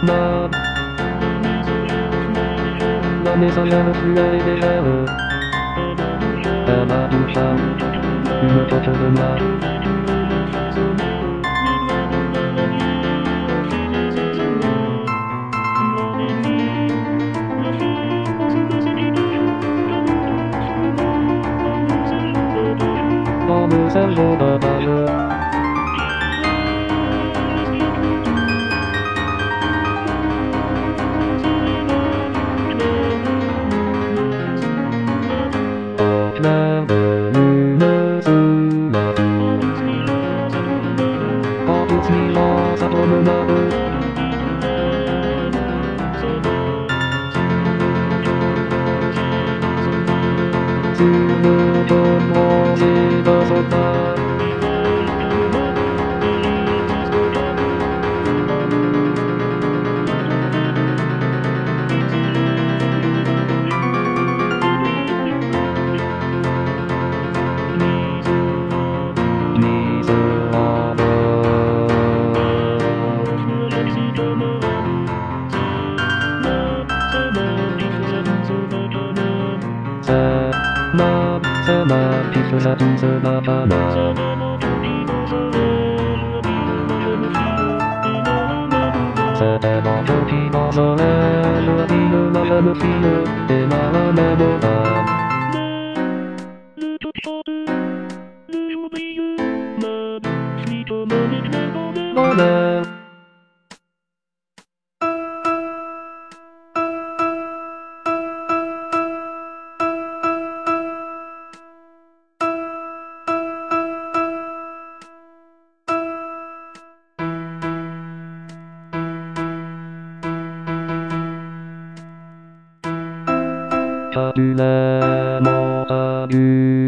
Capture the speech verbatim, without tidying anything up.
な何そりゃ不具合でしょう山口さんうむとつぶなホームセンボーバーなべぬぬすなおうつみのさとむなぶすぐともしばそかな、さま、ピクサンスナバナさての時のそれは犬のハムフィルでならねぼだごめんかくれもある